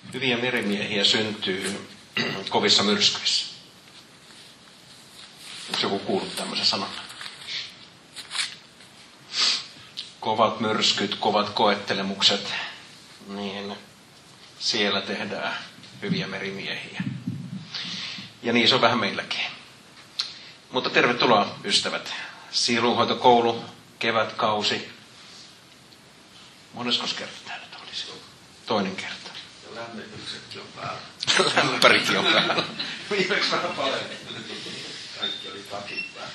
Hyviä merimiehiä syntyy kovissa myrskyissä. Onko joku kuullut tämmöisen sanan? Kovat myrskyt, kovat koettelemukset, niin siellä tehdään hyviä merimiehiä. Ja niin se on vähän meilläkin. Mutta tervetuloa ystävät. Sielunhoitokoulu, kevätkausi. Moneskos kerta täällä olisi? Toinen kerta. Ja lämmityksetkin on päällä. Lämpärikin on päällä. Viimeksi vähän paljon. Kaikki oli takit päällä.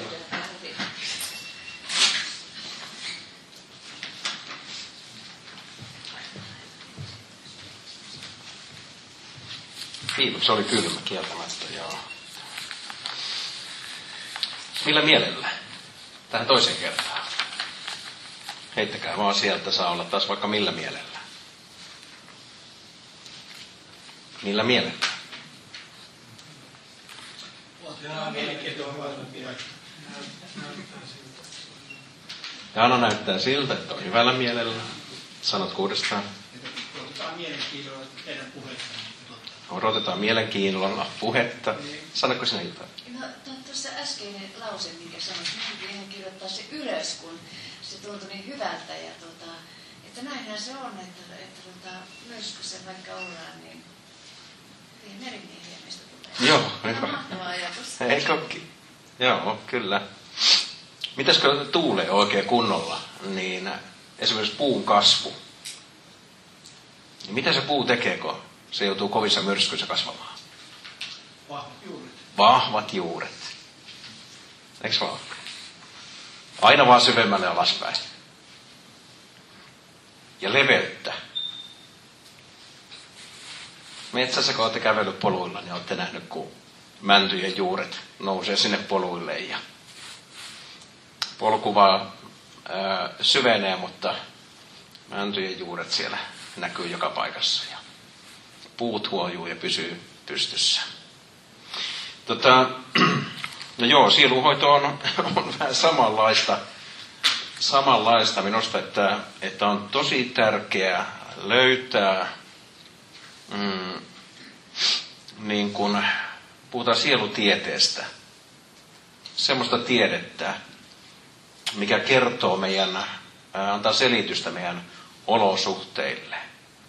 Viimeksi oli kylmä kieltämättä, joo. Millä mielellä? Tähän toiseen kertaan. Heittäkää vaan sieltä, saa olla taas vaikka millä mielellä. Millä mielellä? Jaana näyttää siltä, että on hyvällä mielellä. Sanot uudestaan. Odotetaan mielenkiinnolla teidän puhetta. Odotetaan mielenkiinnolla puhetta. Sanotko sinä jotain? No, tuossa äskeinen lause, minkä sanoit, minunkin ihan kirjoittaa se ylös, kun se tuntui niin hyvältä. Ja että näinhän se on, että myrskyssä vaikka ollaan, niin hyviä merimiehiä meistä tulee. Joo, hyvä. Mahtava ajatus. Eikökin? Joo, kyllä. Mitäs kun tuulee oikein kunnolla, niin esimerkiksi puun kasvu. Niin mitä se puu tekee, kun se joutuu kovissa myrskyissä kasvamaan? Vahvat juuret. Vahvat juuret. Eikö vaan? Aina vaan syvemmälle alaspäin. Ja leveyttä. Metsässä, kun olette kävellyt poluilla, niin olette nähnyt, kun mäntyjen juuret nousee sinne poluille. Ja polku vaan syvenee, mutta mäntyjen juuret siellä näkyy joka paikassa. Ja puut huojuu ja pysyy pystyssä. No joo, sielunhoito on vähän samanlaista minusta, että on tosi tärkeää löytää, niin kun puhutaan sielutieteestä, semmoista tiedettä, mikä kertoo antaa selitystä meidän olosuhteille.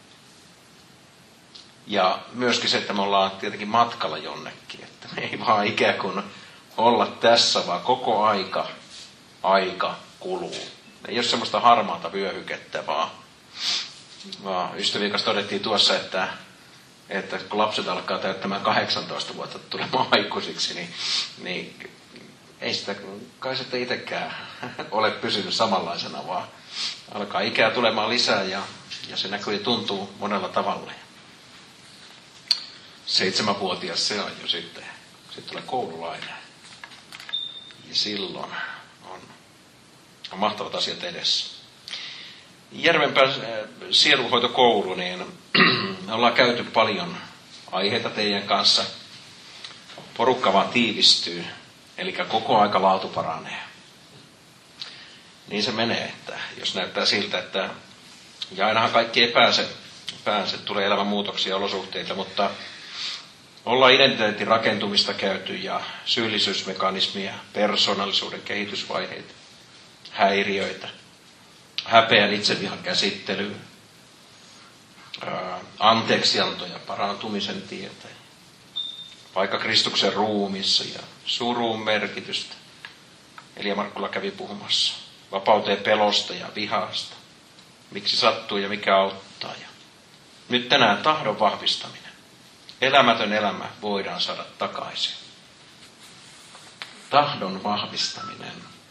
Ja myöskin se, että me ollaan tietenkin matkalla jonnekin, että me ei vaan ikään kuin olla tässä, vaan koko aika kuluu. Ei ole semmoista harmaata vyöhykettä, vaan ystävien kanssa todettiin tuossa, että kun lapset alkaa täyttämään 18 vuotta tulemaan aikuisiksi, niin ei sitä kai sitten itsekään ole pysynyt samanlaisena, vaan alkaa ikää tulemaan lisää ja se näkyy ja tuntuu monella tavalla. 7-vuotias se on jo sitten tulee koululainen. Ja silloin on mahtavat asiat edessä. Järvenpään sielunhoitokoulu, niin me ollaan käyty paljon aiheita teidän kanssa. Porukka vaan tiivistyy, eli koko aika laatu paranee. Niin se menee, että jos näyttää siltä, että ja ainahan kaikki ei pääse, tulee elämänmuutoksia ja olosuhteita, mutta ollaan identiteetin rakentumista käyty ja syyllisyysmekanismia, persoonallisuuden kehitysvaiheita, häiriöitä, häpeän itsevihan käsittelyä, anteeksianto ja parantumisen tietä, vaikka Kristuksen ruumissa ja surun merkitystä. Elia Markkula kävi puhumassa vapauteen pelosta ja vihasta, miksi sattuu ja mikä auttaa. Ja nyt tänään tahdon vahvistaminen. Elämätön elämä voidaan saada takaisin. Tahdon vahvistaminen.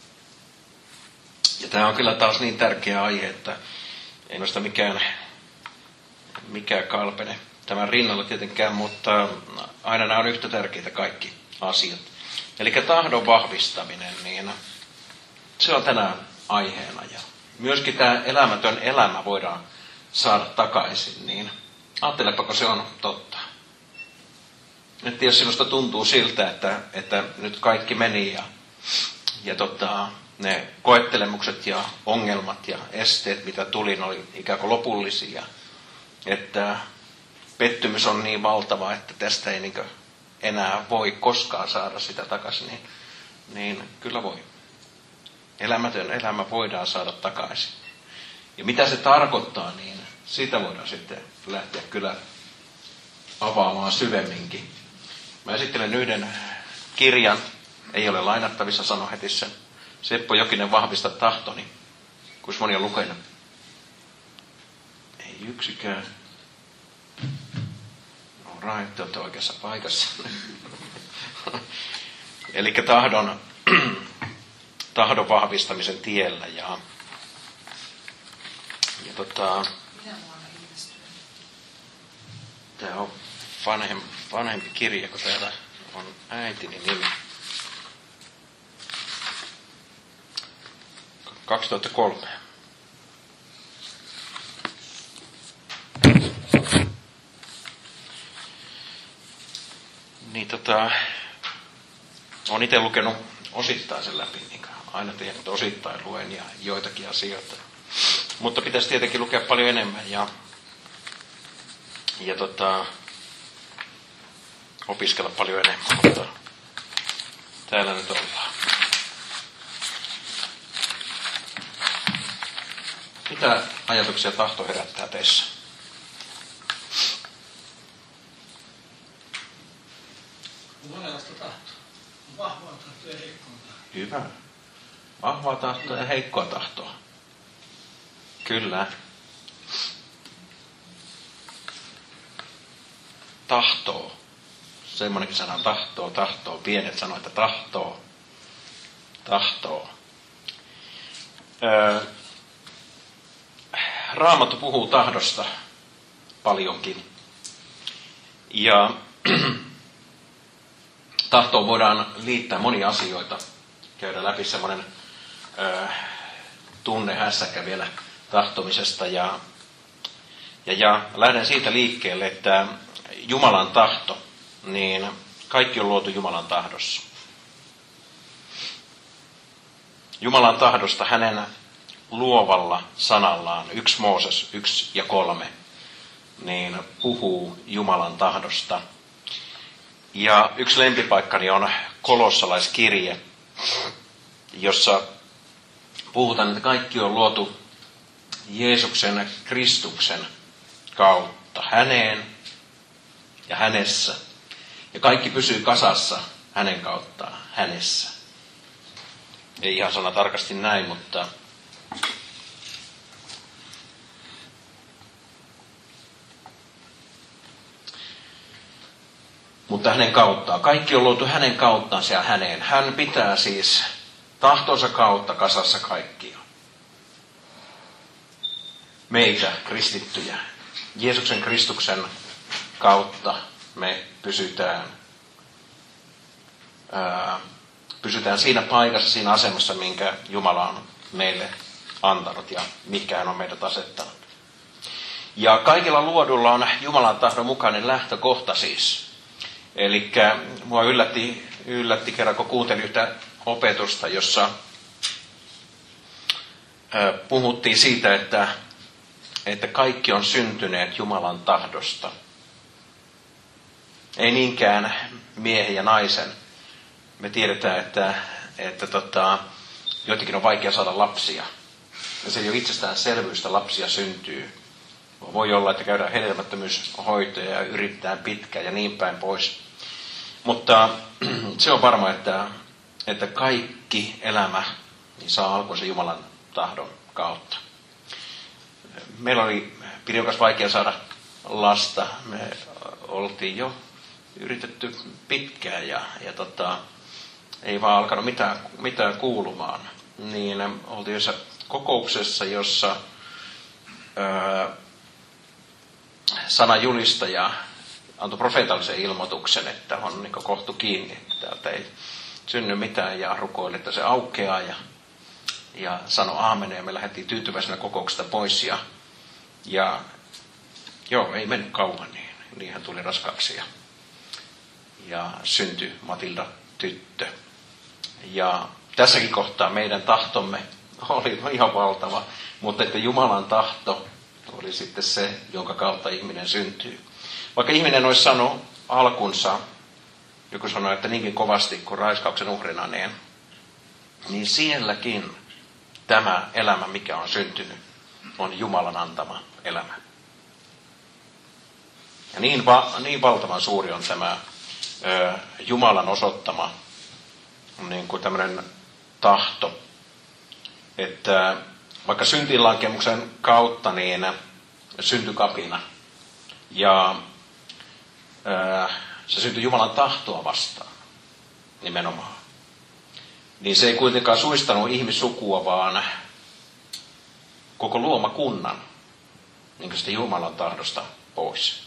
Ja tämä on kyllä taas niin tärkeä aihe, että ei noista mikään kalpene tämän rinnalla tietenkään, mutta aina nämä on yhtä tärkeitä kaikki asiat. Eli tahdon vahvistaminen, niin se on tänään aiheena. Ja myöskin tämä elämätön elämä voidaan saada takaisin, niin ajattelepako se on totta. Että jos sinusta tuntuu siltä, että nyt kaikki meni ja ne koettelemukset ja ongelmat ja esteet, mitä tuli, ne oli ikään kuin lopullisia. Että pettymys on niin valtava, että tästä ei niin enää voi koskaan saada sitä takaisin, niin kyllä voi. Elämätön elämä voidaan saada takaisin. Ja mitä se tarkoittaa, niin sitä voidaan sitten lähteä kyllä avaamaan syvemminkin. Mä esittelen yhden kirjan, ei ole lainattavissa, sano heti sen. Seppo Jokinen, Vahvista tahtoni. Kuinka moni on lukenut? Ei yksikään. Right, te olette oikeassa paikassa. Eli tahdon vahvistamisen tiellä. Ja Minä vuonna ilmestynyt? tämä on vanhempi kirja, kun täällä on äitini nimi. 2003. Niin olen itse lukenut osittain sen läpi, niin aina tiedän, että osittain luen ja joitakin asioita. Mutta pitäisi tietenkin lukea paljon enemmän ja opiskella paljon enemmän, mutta täällä nyt ollaan. Mitä ajatuksia tahto herättää teissä? On monenlaista tahtoa. On vahvaa tahtoa ja heikkoa tahtoa. Hyvä. Vahvaa tahtoa ja heikkoa tahtoa. Kyllä. Tahtoo. Semmoinenkin sana tahtoo. Pienet sanoo, että tahtoo. Raamattu puhuu tahdosta paljonkin. Ja tahtoon voidaan liittää monia asioita. Käydä läpi semmoinen tunnehässäkkä vielä tahtomisesta. Ja lähden siitä liikkeelle, että Jumalan tahto, niin kaikki on luotu Jumalan tahdossa. Jumalan tahdosta hänen luovalla sanallaan, 1 Mooses 1:3, niin puhuu Jumalan tahdosta. Ja yksi lempipaikkani on kolossalaiskirje, jossa puhutaan, että kaikki on luotu Jeesuksen Kristuksen kautta, häneen ja hänessä. Ja kaikki pysyy kasassa hänen kauttaan, hänessä. Ei ihan sana tarkasti näin, mutta hänen kauttaan. Kaikki on luotu hänen kauttansa ja häneen. Hän pitää siis tahtonsa kautta kasassa kaikkia. Meitä, kristittyjä. Jeesuksen Kristuksen kautta me pysytään siinä paikassa, siinä asemassa, minkä Jumala on meille antanut ja mikä hän on meidät asettanut. Ja kaikilla luodulla on Jumalan tahdon mukainen lähtökohta siis. Eli mua yllätti kerran, kun kuuntelin yhtä opetusta, jossa puhuttiin siitä, että kaikki on syntyneet Jumalan tahdosta. Ei niinkään miehen ja naisen. Me tiedetään, että jotenkin on vaikea saada lapsia. Ja se ei ole itsestäänselvyys, että lapsia syntyy. Voi olla, että käydään hedelmättömyyshoitoja ja yritetään pitkään ja niin päin pois. Mutta se on varma, että kaikki elämä niin saa alkunsa Jumalan tahdon kautta. Meillä oli Pirjokas vaikea saada lasta. Me oltiin jo yritetty pitkään ja ei vaan alkanut mitään kuulumaan. Niin oltiin yhdessä kokouksessa, jossa sanajulistaja antoi profeetallisen ilmoituksen, että on niin kohtu kiinni, että täältä ei synny mitään ja rukoili, että se aukeaa ja sanoi aamen ja me lähdettiin tyytyväisenä kokouksesta pois ja joo, ei mennyt kauan, niin hän tuli raskaaksi ja syntyi Matilda tyttö. Ja tässäkin kohtaa meidän tahtomme oli ihan valtava, mutta että Jumalan tahto oli sitten se, jonka kautta ihminen syntyy. Vaikka ihminen olisi saanut alkunsa, joku sanoi, että niinkin kovasti kuin raiskauksen uhrina, niin sielläkin tämä elämä, mikä on syntynyt, on Jumalan antama elämä. Ja niin valtavan suuri on tämä Jumalan osoittama niin kuin tämmöinen tahto, että vaikka syntiinlankemuksen kautta niin syntyi kapina ja se syntyi Jumalan tahtoa vastaan nimenomaan, niin se ei kuitenkaan suistanut ihmissukua, vaan koko luomakunnan niin kuin sitä Jumalan tahdosta pois.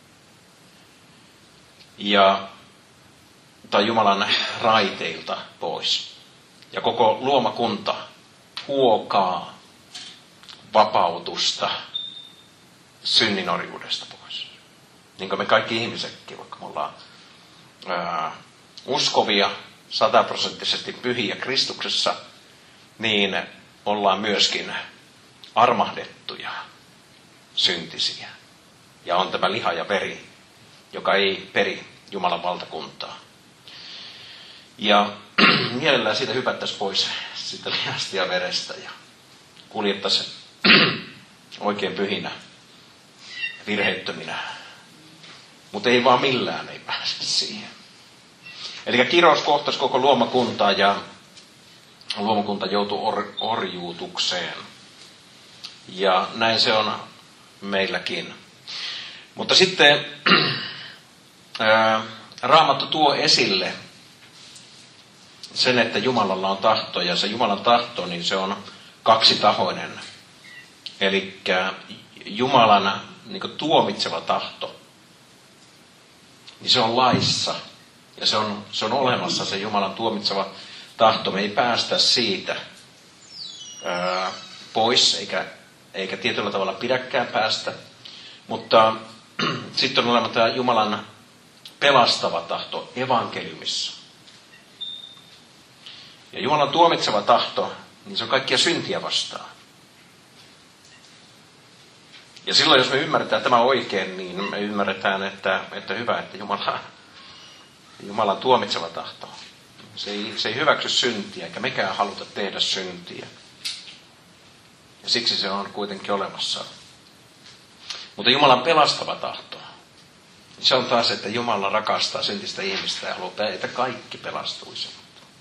Tai Jumalan raiteilta pois. Ja koko luomakunta huokaa vapautusta synninorjuudesta pois. Niin kuin me kaikki ihmisetkin, vaikka me ollaan uskovia, 100% pyhiä Kristuksessa, niin ollaan myöskin armahdettuja syntisiä. Ja on tämä liha ja veri, joka ei peri Jumalan valtakuntaa. Ja mielellään siitä hypättäisiin pois sitä lihasta ja verestä ja kuljettaisiin oikein pyhinä, virheettöminä. Mutta ei vaan millään ei pääse siihen. Eli kirous kohtasi koko luomakuntaa ja luomakunta joutui orjuutukseen. Ja näin se on meilläkin. Mutta sitten Raamattu tuo esille sen, että Jumalalla on tahto, ja se Jumalan tahto, niin se on kaksitahoinen. Eli Jumalan niin kuin tuomitseva tahto, niin se on laissa, ja se on olemassa se Jumalan tuomitseva tahto. Me ei päästä siitä pois, eikä tietyllä tavalla pidäkään päästä, mutta sitten on olemassa tämä Jumalan pelastava tahto evankeliumissa. Ja Jumalan tuomitseva tahto, niin se on kaikkia syntiä vastaan. Ja silloin, jos me ymmärretään tämä oikein, niin me ymmärretään, että hyvä, että Jumalan tuomitseva tahto. Se ei hyväksy syntiä, eikä mekään haluta tehdä syntiä. Ja siksi se on kuitenkin olemassa. Mutta Jumalan pelastava tahto, se on taas, että Jumala rakastaa syntistä ihmistä ja haluaa, että kaikki pelastuisivat.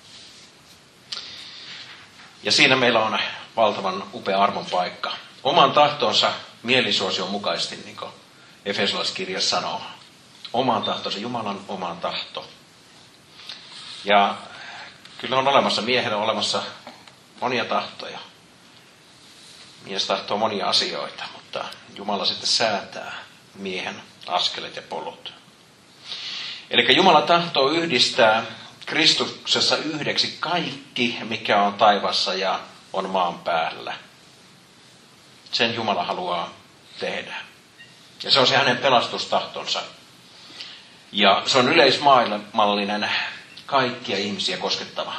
Ja siinä meillä on valtavan upea armon paikka. Oman tahtonsa mielisuosion mukaisesti, niin kuin Efesolaiskirja sanoo. Oman tahtonsa, Jumalan oman tahto. Ja kyllä on olemassa, miehellä on olemassa monia tahtoja. Mies tahtoo monia asioita, mutta Jumala sitten säätää miehen askelet ja polut. Eli Jumala tahtoo yhdistää Kristuksessa yhdeksi kaikki, mikä on taivassa ja on maan päällä. Sen Jumala haluaa tehdä. Ja se on se hänen pelastustahtonsa. Ja se on yleismaailmallinen, kaikkia ihmisiä koskettava.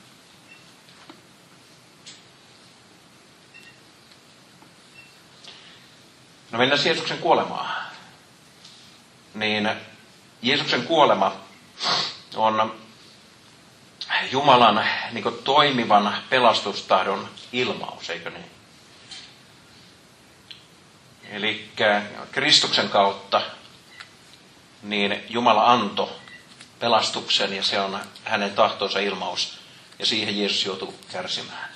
No mennään Jeesuksen kuolemaan. Niin Jeesuksen kuolema on Jumalan niin kuin toimivan pelastustahdon ilmaus, eikö niin? Eli Kristuksen kautta niin Jumala antoi pelastuksen ja se on hänen tahtonsa ilmaus. Ja siihen Jeesus joutui kärsimään.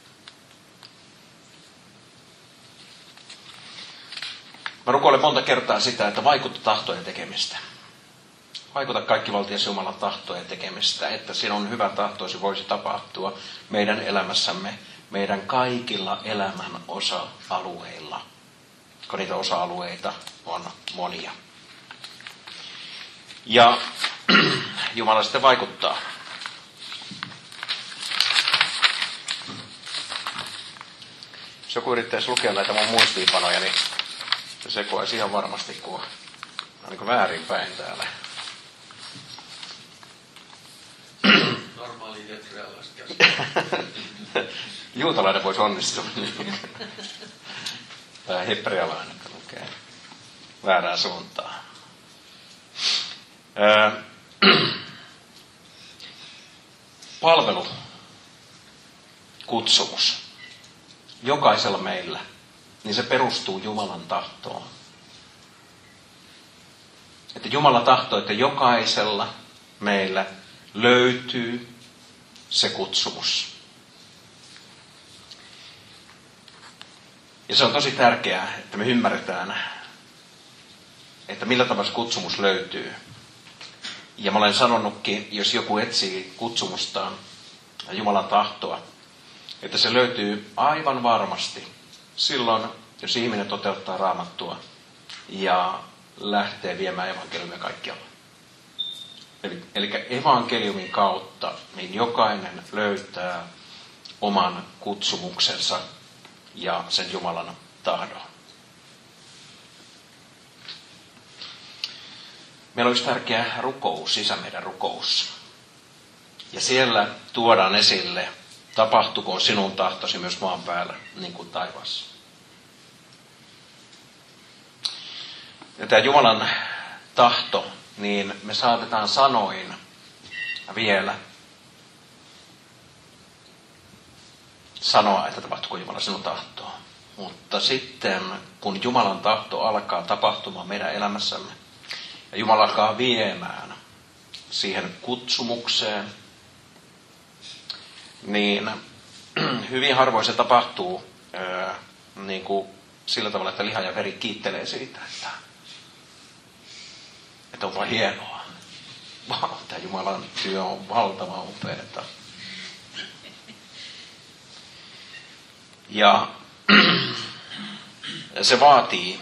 Mä rukoilen monta kertaa sitä, että vaikuta tahtojen tekemistä. Vaikuta kaikkivaltias Jumalan tahtojen tekemistä, että sinun hyvä tahtoisi voisi tapahtua meidän elämässämme, meidän kaikilla elämän osa-alueilla. Kun niitä osa-alueita on monia. Ja Jumala sitten vaikuttaa. Jos joku yrittäisi lukea näitä mun muistiinpanoja, niin se sekoaisi ihan varmasti, kun on niin kuin väärinpäin täällä. Normaali hebrealaista Juutalainen voisi onnistua. Tämä hebrealainen lukee väärään suuntaan. Palvelu, kutsumus, jokaisella meillä, niin se perustuu Jumalan tahtoon. Että Jumala tahtoo, että jokaisella meillä löytyy se kutsumus. Ja se on tosi tärkeää, että me ymmärretään, että millä tavalla se kutsumus löytyy. Ja mä olen sanonutkin, jos joku etsii kutsumustaan ja Jumalan tahtoa, että se löytyy aivan varmasti silloin, jos ihminen toteuttaa Raamattua ja lähtee viemään evankeliumia kaikkialla. Eli evankeliumin kautta niin jokainen löytää oman kutsumuksensa ja sen Jumalan tahdon. Meillä olisi tärkeä rukous, sisämeidän rukous. Ja siellä tuodaan esille, tapahtukoon sinun tahtosi myös maan päällä, niin kuin taivaassa. Ja tämä Jumalan tahto, niin me saatetaan sanoin vielä sanoa, että tapahtuuko Jumala sinun tahtoa. Mutta sitten, kun Jumalan tahto alkaa tapahtumaan meidän elämässämme, ja Jumala alkaa viemään siihen kutsumukseen, niin hyvin harvoin se tapahtuu niin kuin sillä tavalla, että liha ja veri kiittelee siitä, että onpa hienoa. Tämä Jumalan työ on valtavan upeata. Ja se vaatii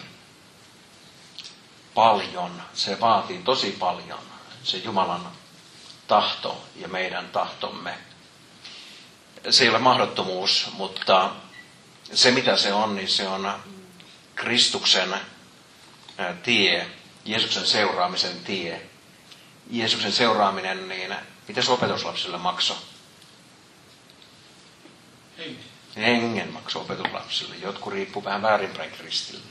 paljon, se vaatii tosi paljon, se Jumalan tahto ja meidän tahtomme. Se ei ole mahdottomuus, mutta se mitä se on, niin se on Kristuksen tie, Jeesuksen seuraamisen tie. Jeesuksen seuraaminen, niin mitä se opetuslapsille maksoi? Hengen maksoi opetuslapsille. Jotkut riippuu vähän väärinpäin kristille.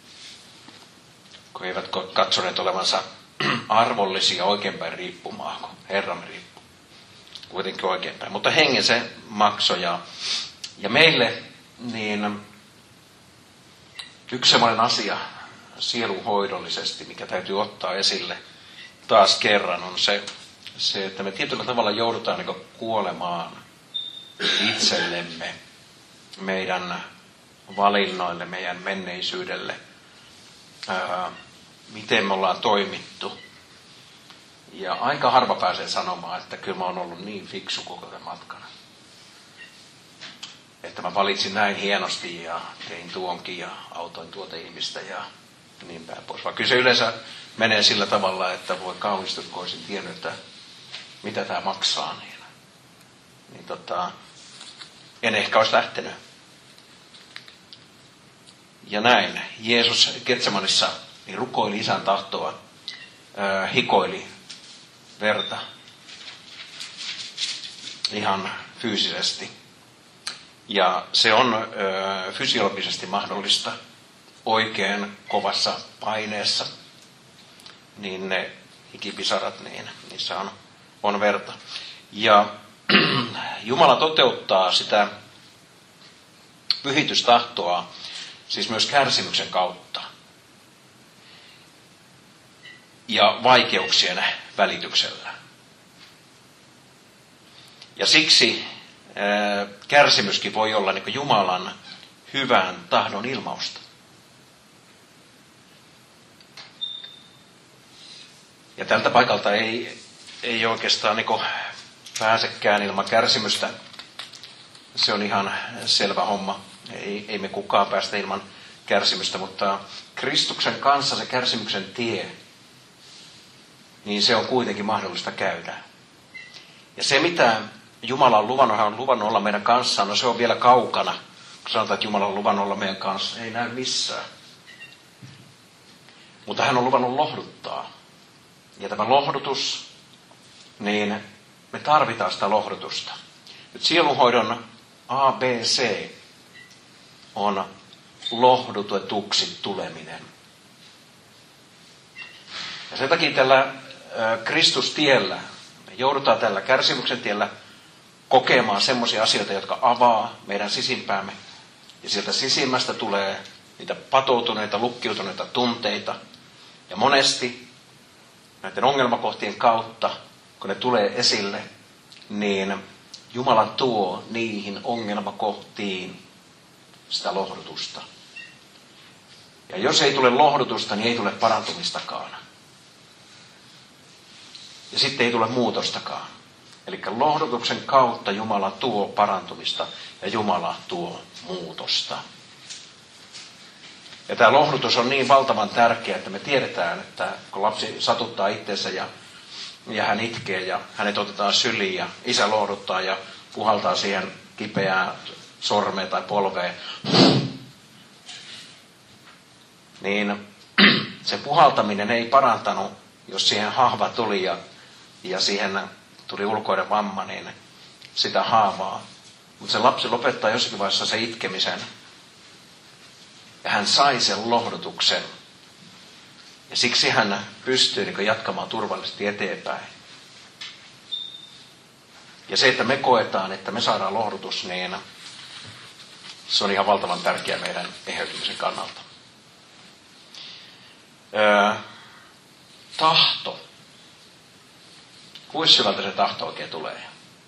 Kun eivät katsoneet olevansa arvollisia oikeinpäin riippumaan, kun Herramme riippuu. Kuitenkin oikeinpäin. Mutta hengen se maksoi. Ja meille niin yksi sellainen asia sielunhoidollisesti, mikä täytyy ottaa esille taas kerran, on se että me tietyllä tavalla joudutaan niin kuolemaan itsellemme, meidän valinnoille, meidän menneisyydelle, miten me ollaan toimittu. Ja aika harva pääsee sanomaan, että kyllä mä oon ollut niin fiksu koko tämän matkana. Että mä valitsin näin hienosti ja tein tuonkin ja autoin tuota ihmistä ja niin päin pois. Vaan kyllä se yleensä menee sillä tavalla, että voi kauhistua, kun olisin tiennyt, että mitä tämä maksaa. Niin en ehkä olisi lähtenyt. Ja näin. Jeesus Getsemanissa niin rukoili Isän tahtoa, hikoili verta ihan fyysisesti. Ja se on fysiologisesti mahdollista oikein kovassa paineessa. Niin ne hikipisarat, niin niissä on verta. Ja Jumala toteuttaa sitä pyhitystahtoa siis myös kärsimyksen kautta ja vaikeuksien välityksellä. Ja siksi kärsimyskin voi olla niin kuin Jumalan hyvän tahdon ilmausta. Ja tältä paikalta ei oikeastaan niin kuin pääsekään ilman kärsimystä. Se on ihan selvä homma. Ei me kukaan päästä ilman kärsimystä, mutta Kristuksen kanssa se kärsimyksen tie, niin se on kuitenkin mahdollista käydä. Ja se, mitä Jumala on luvannut, hän on luvannut olla meidän kanssaan, no se on vielä kaukana. Kun sanotaan, että Jumala on luvannut olla meidän kanssa, ei näy missään. Mutta hän on luvannut lohduttaa. Ja tämä lohdutus, niin me tarvitaan sitä lohdutusta. Nyt sielunhoidon ABC on lohdutetuksi tuleminen. Ja sen takia tällä Kristustiellä, me joudutaan tällä kärsimyksen tiellä kokemaan semmoisia asioita, jotka avaa meidän sisimpäämme. Ja sieltä sisimmästä tulee niitä patoutuneita, lukkiutuneita tunteita. Ja monesti näiden ongelmakohtien kautta, kun ne tulee esille, niin Jumala tuo niihin ongelmakohtiin sitä lohdutusta. Ja jos ei tule lohdutusta, niin ei tule parantumistakaan. Ja sitten ei tule muutostakaan. Eli lohdutuksen kautta Jumala tuo parantumista ja Jumala tuo muutosta. Ja tämä lohdutus on niin valtavan tärkeä, että me tiedetään, että kun lapsi satuttaa itseensä ja hän itkee ja hänet otetaan syliin ja isä lohduttaa ja puhaltaa siihen kipeään sormeen tai polveen, niin se puhaltaminen ei parantanut, jos siihen haava tuli ja siihen tuli ulkoinen vamma, niin sitä haavaa. Mutta se lapsi lopettaa jossakin vaiheessa se itkemisen. Ja hän sai sen lohdutuksen. Ja siksi hän pystyy jatkamaan turvallisesti eteenpäin. Ja se, että me koetaan, että me saadaan lohdutus, niin se on ihan valtavan tärkeää meidän eheytymisen kannalta. Tahto. Kuinka syvältä se tahto oikein tulee?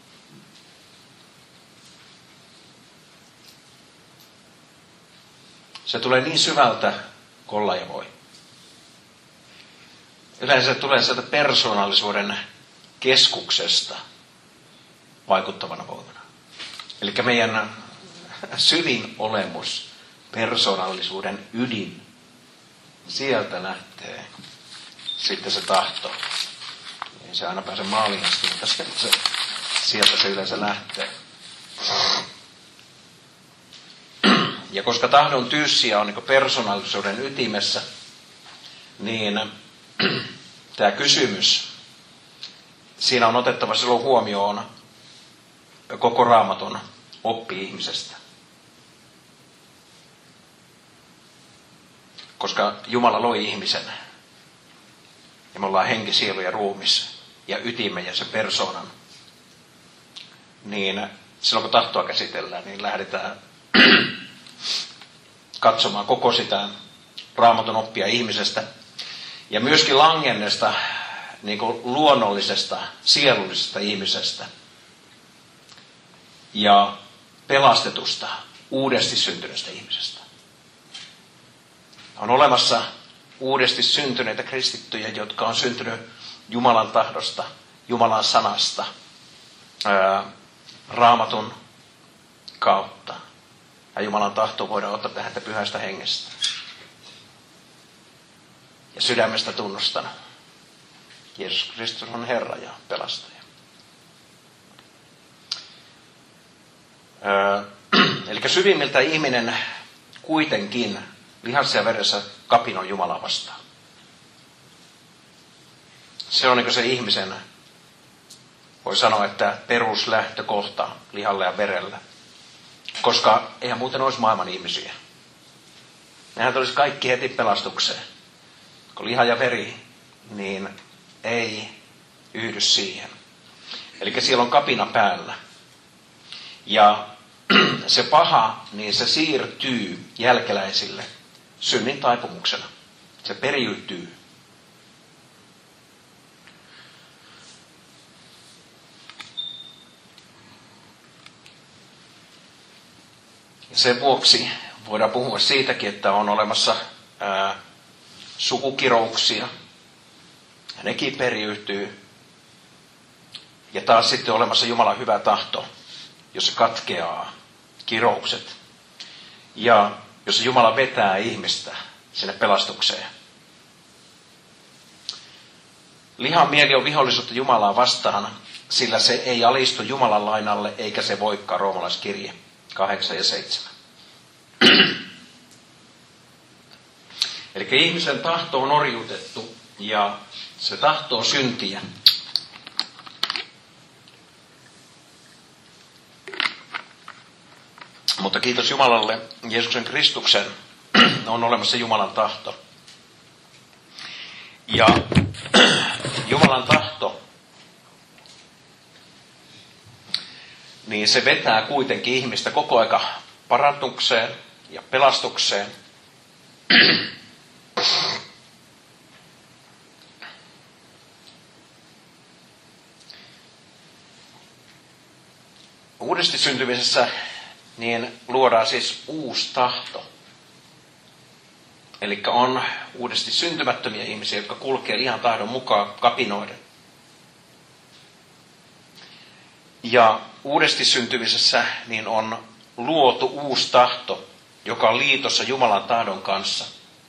Se tulee niin syvältä, kuin olla ja voi. Yleensä se tulee sieltä persoonallisuuden keskuksesta vaikuttavana voimana. Eli meidän syvin olemus, persoonallisuuden ydin, sieltä lähtee sitten se tahto. Ei se aina pääse maaliin asti, mutta sieltä se yleensä lähtee. Ja koska tahdon tyyssiä on niin persoonallisuuden ytimessä, niin tämä kysymys, siinä on otettava silloin huomioon koko Raamatun oppi ihmisestä. Koska Jumala loi ihmisen, ja me ollaan henki, sielu ja ruumis, ja ytimme ja sen persoonan, niin silloin kun tahtoa käsitellään, niin lähdetään katsomaan koko sitä Raamatun oppia ihmisestä ja myöskin langenneesta niin kuin luonnollisesta, sielullisesta ihmisestä ja pelastetusta, uudesti syntyneestä ihmisestä. On olemassa uudesti syntyneitä kristittyjä, jotka on syntynyt Jumalan tahdosta, Jumalan sanasta, Raamatun kautta. Ja Jumalan tahto voidaan ottaa tähän pyhästä hengestä. Ja sydämestä tunnustanut. Jeesus Kristus on Herra ja pelastaja. Eli syvimmiltä ihminen kuitenkin lihassa ja veressä kapinoi Jumalaa vastaan. Se on niin se ihmisen, voi sanoa, että peruslähtökohta lihalle ja verelle. Koska eihän muuten olisi maailman ihmisiä. Nehän tulisi kaikki heti pelastukseen. Kun liha ja veri, niin ei yhdy siihen. Eli siellä on kapina päällä. Ja se paha, niin se siirtyy jälkeläisille synnin taipumuksena. Se periytyy. Ja sen vuoksi voidaan puhua siitäkin, että on olemassa sukukirouksia. Ja nekin periytyy. Ja taas sitten on olemassa Jumalan hyvä tahto, jossa katkeaa kiroukset. Ja jossa Jumala vetää ihmistä sinne pelastukseen. Lihan mieli on vihollisuutta Jumalaa vastaan, sillä se ei alistu Jumalan lainalle eikä se voikaan, roomalaiskirje 8 ja 7. Eli ihmisen tahto on orjuutettu ja se tahtoo syntiä. Mutta kiitos Jumalalle, Jeesuksen Kristuksen on olemassa Jumalan tahto. Ja Jumalan tahto, niin se vetää kuitenkin ihmistä koko aika parantukseen ja pelastukseen. Uudesti syntymisessä niin luodaan siis uusi tahto. Eli on uudesti syntymättömiä ihmisiä, jotka kulkee ihan tahdon mukaan kapinoiden. Ja uudesti syntymisessä niin on luotu uusi tahto, joka on liitossa Jumalan tahdon kanssa.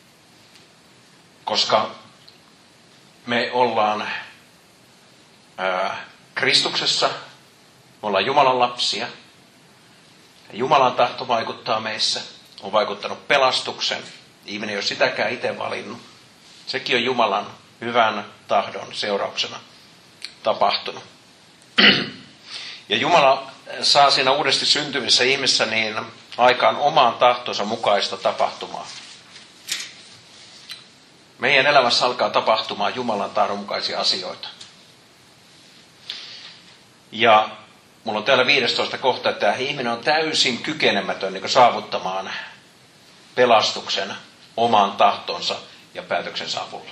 Koska me ollaan Kristuksessa, me ollaan Jumalan lapsia. Jumalan tahto vaikuttaa meissä, on vaikuttanut pelastuksen. Ihminen ei ole sitäkään itse valinnut. Sekin on Jumalan hyvän tahdon seurauksena tapahtunut. Ja Jumala saa siinä uudesti syntyvissä ihmissä niin aikaan omaan tahtonsa mukaista tapahtumaa. Meidän elämässä alkaa tapahtumaan Jumalan tahdon mukaisia asioita. Ja mulla on täällä 15 kohta, että ihminen on täysin kykenemätön niin saavuttamaan pelastuksen omaan tahtonsa ja päätöksensä avulla.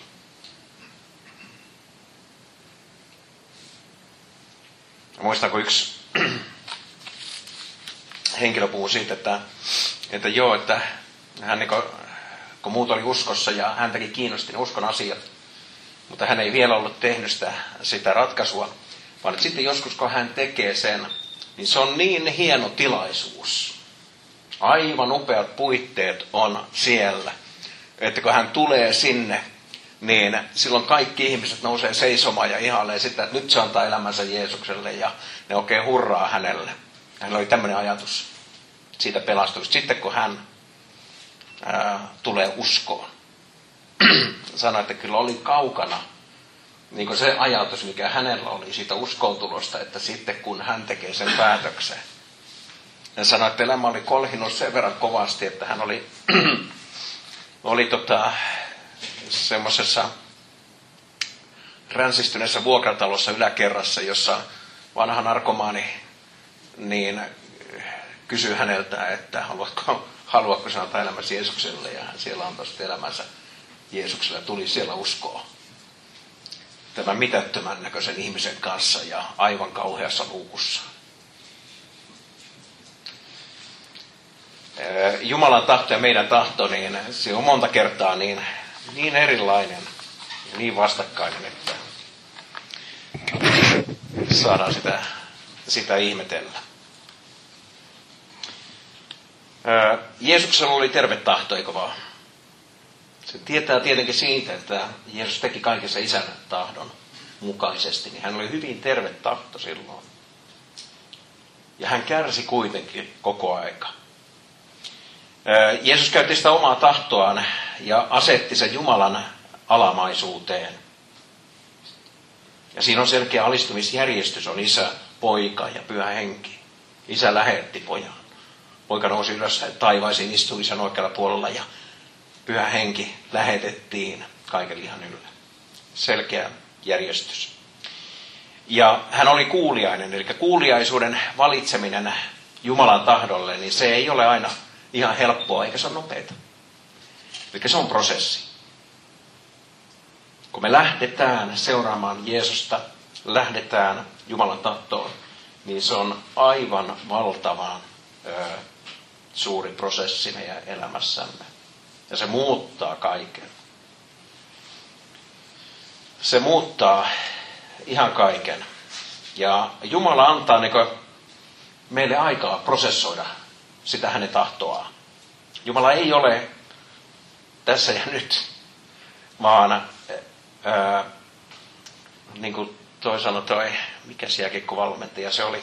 Muistan, kun yksi henkilö puhui siitä, että hän kun muut oli uskossa ja häntäkin kiinnosti ne uskon asiat, mutta hän ei vielä ollut tehnyt sitä ratkaisua, vaan että sitten joskus kun hän tekee sen, niin se on niin hieno tilaisuus. Aivan upeat puitteet on siellä, että kun hän tulee sinne, niin silloin kaikki ihmiset nousee seisomaan ja ihailee sitä, että nyt se antaa elämänsä Jeesukselle ja ne oikein hurraa hänelle. Hänellä oli tämmöinen ajatus siitä pelastuksesta. Sitten kun hän tulee uskoon, sanoi, että kyllä oli kaukana niin kuin se ajatus, mikä hänellä oli siitä uskoontulosta, että sitten kun hän tekee sen päätöksen. Hän sanoi, että elämä oli kolhinut sen verran kovasti, että hän oli semmoisessa ränsistyneessä vuokratalossa yläkerrassa, jossa vanha narkomaani niin kysyi häneltä, että haluatko sinä antaa elämäsi Jeesukselle, ja hän siellä antoi sitten elämänsä Jeesukselle ja tuli siellä uskoon tämän mitättömän näköisen ihmisen kanssa ja aivan kauheassa luukussa. Jumalan tahto ja meidän tahto, niin se on monta kertaa niin erilainen ja niin vastakkainen, että saadaan sitä ihmetellä. Jeesuksella oli terve tahto, eikö vaan? Se tietää tietenkin siitä, että Jeesus teki kaikessa Isän tahdon mukaisesti, niin hän oli hyvin terve tahto silloin. Ja hän kärsi kuitenkin koko aika. Jeesus käytti sitä omaa tahtoaan ja asetti sen Jumalan alamaisuuteen. Ja siinä on selkeä alistumisjärjestys, on Isä, Poika ja Pyhä Henki. Isä lähetti pojan. Poika nousi ylös taivaisiin, istui Isän oikealla puolella ja Pyhä Henki lähetettiin kaiken lihan ylle. Selkeä järjestys. Ja hän oli kuuliainen, eli kuuliaisuuden valitseminen Jumalan tahdolle, niin se ei ole aina ihan helppoa, eikä se ole nopeata. Eli se on prosessi. Kun me lähdetään seuraamaan Jeesusta, lähdetään Jumalan tahtoon, niin se on aivan valtavan suuri prosessi meidän elämässämme. Ja se muuttaa kaiken. Se muuttaa ihan kaiken. Ja Jumala antaa meille aikaa prosessoida sitä hänen tahtoaan. Jumala ei ole tässä ja nyt, vaan niin kuin mikäs jääkiekkovalmentaja se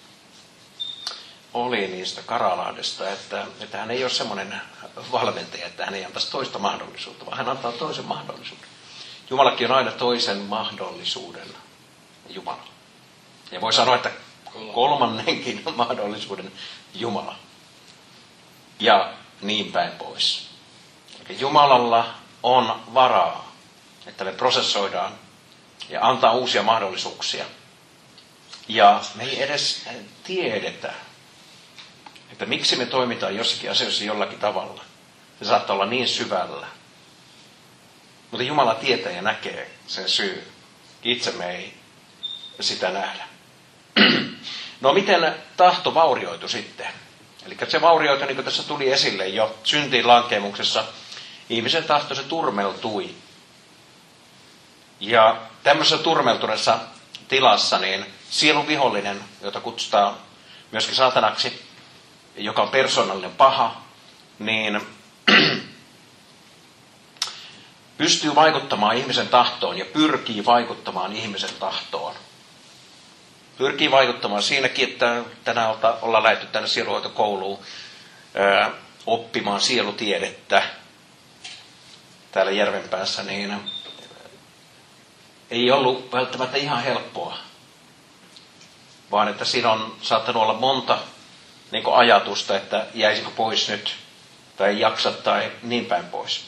oli niistä Karalahdesta, että hän ei ole semmoinen valmentaja, että hän ei antaisi toista mahdollisuutta, vaan hän antaa toisen mahdollisuuden. Jumalakin on aina toisen mahdollisuuden Jumala. Ja voi sanoa, että kolmannenkin mahdollisuuden Jumala. Ja niin päin pois. Eli Jumalalla on varaa, että me prosessoidaan ja antaa uusia mahdollisuuksia. Ja me ei edes tiedetä, että miksi me toimitaan jossakin asioissa jollakin tavalla. Se saattaa olla niin syvällä. Mutta Jumala tietää ja näkee sen syyn. Itse me ei sitä nähdä. No miten tahto vaurioitu sitten? Eli se vaurioitu, niin kuin tässä tuli esille jo syntiin lankemuksessa, ihmisen tahto se turmeltui. Ja tämmöisessä turmeltuneessa tilassa niin sielun vihollinen, jota kutsutaan myöskin saatanaksi, joka on persoonallinen paha, niin pystyy vaikuttamaan ihmisen tahtoon ja pyrkii vaikuttamaan ihmisen tahtoon. Pyrkii vaikuttamaan siinäkin, että tänään ollaan lähdetty tänne sielunhoitokouluun oppimaan sielutiedettä täällä Järvenpäässä, niin ei ollut välttämättä ihan helppoa, vaan että siinä on saattanut olla monta niin kuin ajatusta, että jäisikö pois nyt, tai ei jaksa, tai niin päin pois.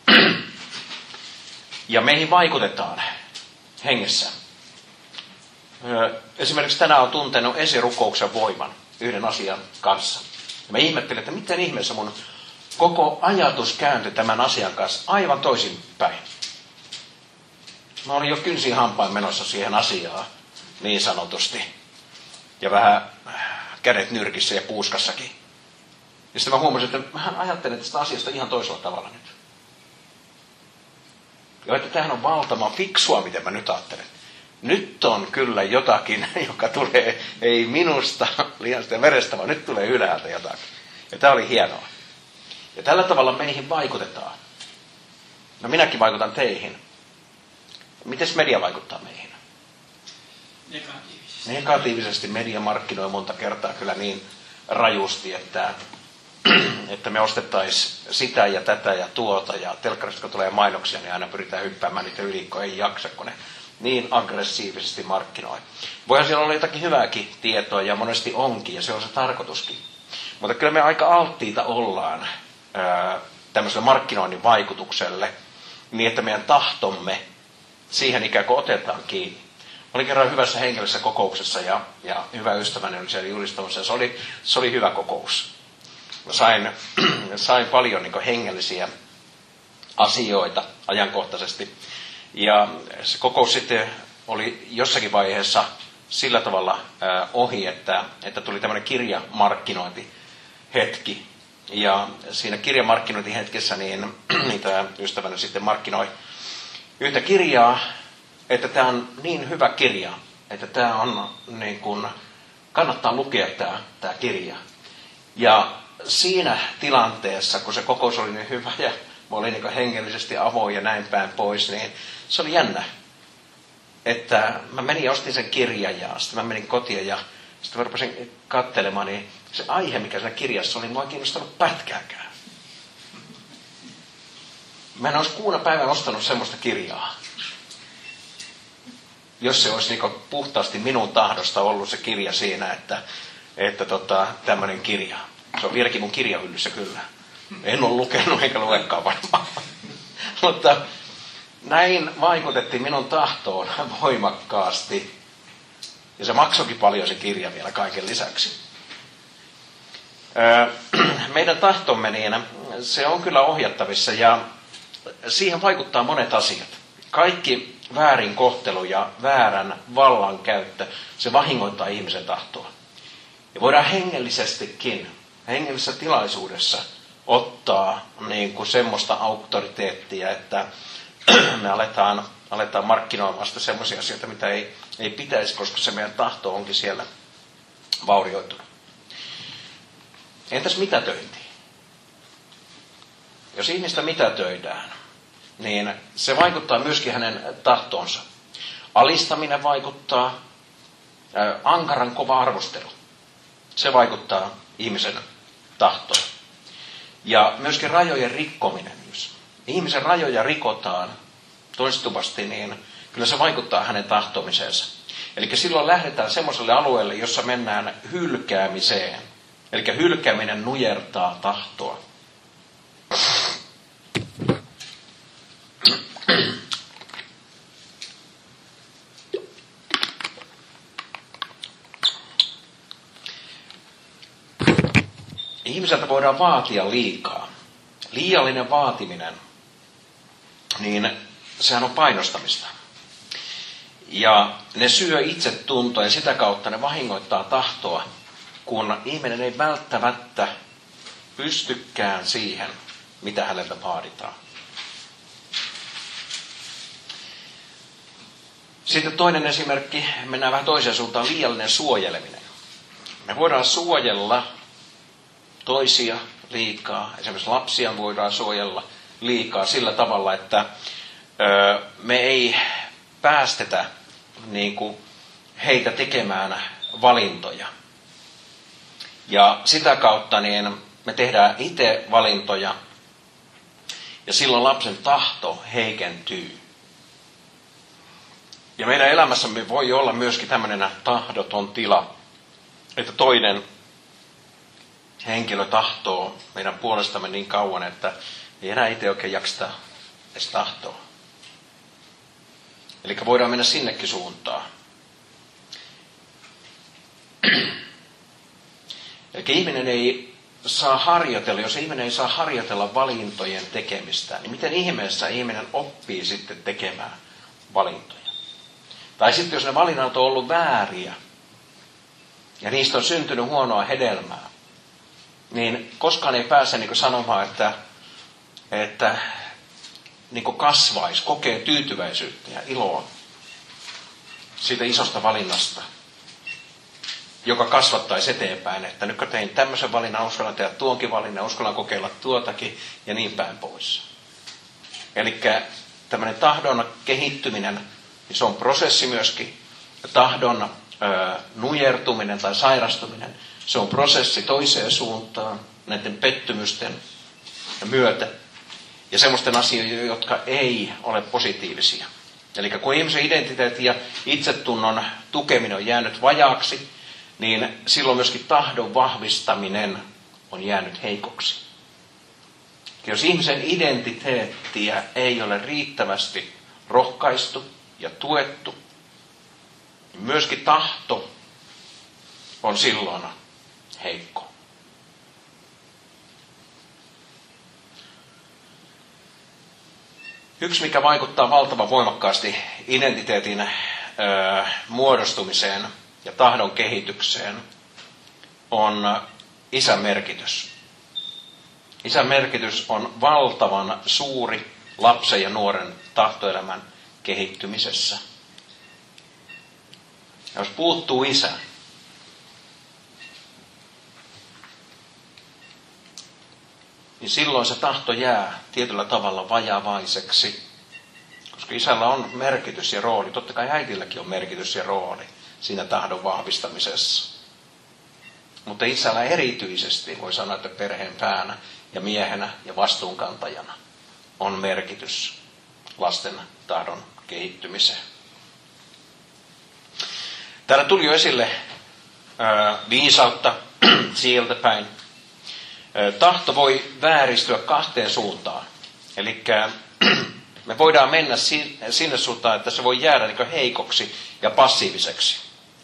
Ja meihin vaikutetaan hengessä. Esimerkiksi tänään on tuntenut esirukouksen voiman yhden asian kanssa. Ja mä ihmettelin, että miten ihmeessä mun koko ajatus kääntyi tämän asian kanssa aivan toisinpäin. Mä olin jo kynsin hampain menossa siihen asiaan, niin sanotusti. Ja vähän kädet nyrkissä ja puuskassakin. Ja sitten mä huomasin, että mä ajattelen tästä asiasta ihan toisella tavalla nyt. Ja että tämähän on valtavan fiksua, miten mä nyt ajattelen. Nyt on kyllä jotakin, joka tulee ei minusta liiasta ja verestä, vaan nyt tulee ylhäältä jotakin. Ja tämä oli hienoa. Ja tällä tavalla meihin vaikutetaan. No minäkin vaikutan teihin. Mites media vaikuttaa meihin? Negatiivisesti. Negatiivisesti media markkinoi monta kertaa kyllä niin rajusti, että me ostettaisiin sitä ja tätä ja tuota. Ja telkkarista kun tulee mainoksia, niin aina pyritään hyppäämään niitä yli, kun ei jaksa, kun ne niin aggressiivisesti markkinoi. Voihan siellä olla jotakin hyvääkin tietoa ja monesti onkin ja se on se tarkoituskin. Mutta kyllä me aika alttiita ollaan tämmöiselle markkinoinnin vaikutukselle niin, että meidän tahtomme siihen ikään kuin otetaan kiinni. Olin kerran hyvässä hengellisessä kokouksessa ja hyvä ystäväni oli siellä julistamassa ja se oli hyvä kokous. Sain paljon niin kuin hengellisiä asioita ajankohtaisesti. Ja se kokous sitten oli jossakin vaiheessa sillä tavalla ohi, että tuli tämmöinen kirjamarkkinointihetki. Ja siinä kirjamarkkinointihetkessä niin tämä ystäväni sitten markkinoi yhtä kirjaa, että tämä on niin hyvä kirja, että tämä on niin kuin, kannattaa lukea tämä kirja. Ja siinä tilanteessa, kun se kokous oli niin hyvä ja mä olin niin hengellisesti avoin ja näin päin pois, niin se oli jännä. Että mä menin ja ostin sen kirjan ja sitten mä menin kotiin ja sitten mä rupesin katselemaan, niin se aihe, mikä siinä kirjassa oli, mua ei kiinnostanut pätkääkään. Mä en olisi kuuna päivän ostanut semmoista kirjaa. Jos se olisi niin puhtaasti minun tahdosta ollut se kirja siinä, että tämmöinen kirja. Se on vieläkin mun kirjahyllyssä kyllä. En ole lukenut eikä luekaan varmaan. Mutta näin vaikutettiin minun tahtoon voimakkaasti. Ja se maksoikin paljon se kirja vielä kaiken lisäksi. Meidän tahtomme, niin se on kyllä ohjattavissa ja siihen vaikuttaa monet asiat. Kaikki väärin kohtelu ja väärän vallankäyttö, se vahingoittaa ihmisen tahtoa. Ja voidaan hengellisessä tilaisuudessa ottaa niin kuin semmoista auktoriteettia, että me aletaan markkinoimaan sitä semmoisia asioita, mitä ei pitäisi, koska se meidän tahto onkin siellä vaurioitunut. Entäs mitätöinti? Jos ihmistä mitätöidään, niin se vaikuttaa myöskin hänen tahtoonsa. Alistaminen vaikuttaa, ankaran kova arvostelu. Se vaikuttaa ihmisen tahtoon. Ja myöskin rajojen rikkominen. Jos ihmisen rajoja rikotaan toistuvasti, niin kyllä se vaikuttaa hänen tahtomiseensa. Eli silloin lähdetään semmoiselle alueelle, jossa mennään hylkäämiseen. Eli hylkääminen nujertaa tahtoa. ihmiseltä voidaan vaatia liikaa. Liiallinen vaatiminen, niin sehän on painostamista. Ja ne syö itsetuntoa ja sitä kautta ne vahingoittaa tahtoa, kun ihminen ei välttämättä pystykään siihen, mitä häneltä vaaditaan. Sitten toinen esimerkki, mennään vähän toiseen suuntaan, liiallinen suojeleminen. Me voidaan suojella toisia liikaa, esimerkiksi lapsia voidaan suojella liikaa sillä tavalla, että me ei päästetä niin kuin heitä tekemään valintoja. Ja sitä kautta niin me tehdään itse valintoja ja silloin lapsen tahto heikentyy. Ja meidän elämässämme voi olla myöskin tämmöinen tahdoton tila, että toinen henkilö tahtoo meidän puolestamme niin kauan, että ei enää itse oikein jakseta edes tahtoa. Eli voidaan mennä sinnekin suuntaan. Eli ihminen ei saa harjoitella, jos ihminen ei saa harjoitella valintojen tekemistä, niin miten ihmeessä ihminen oppii sitten tekemään valintoja? Tai sitten jos ne valinnat on ollut vääriä ja niistä on syntynyt huonoa hedelmää, niin koskaan ei pääse niin kuin sanomaan, että niin kuin kasvaisi, kokee tyytyväisyyttä ja iloa siitä isosta valinnasta, joka kasvattaisi eteenpäin, että nyt kun tein tämmöisen valinnan, uskallan tehdä tuonkin valinnan, uskallan kokeilla tuotakin ja niin päin pois. Eli tämmöinen tahdon kehittyminen, niin se on prosessi myöskin. Tahdon nujertuminen tai sairastuminen, se on prosessi toiseen suuntaan, näiden pettymysten myötä. Ja semmoisten asioiden, jotka ei ole positiivisia. Eli kun ihmisen identiteetti ja itsetunnon tukeminen on jäänyt vajaaksi, niin silloin myöskin tahdon vahvistaminen on jäänyt heikoksi. Jos ihmisen identiteettiä ei ole riittävästi rohkaistu ja tuettu, niin myöskin tahto on silloin heikko. Yksi, mikä vaikuttaa valtavan voimakkaasti identiteetin muodostumiseen ja tahdon kehitykseen, on isän merkitys. Isän merkitys on valtavan suuri lapsen ja nuoren tahtoelämän kehittymisessä. Jos puuttuu isä, niin silloin se tahto jää tietyllä tavalla vajavaiseksi. Koska isällä on merkitys ja rooli. Totta kai äidilläkin on merkitys ja rooli siinä tahdon vahvistamisessa. Mutta isällä erityisesti, voi sanoa, että perheen päänä ja miehenä ja vastuunkantajana on merkitys lasten tahdon kehittymiseen. Täällä tuli jo esille viisautta sieltä päin. Tahto voi vääristyä kahteen suuntaan. Eli me voidaan mennä sinne suuntaan, että se voi jäädä niin kuin heikoksi ja passiiviseksi.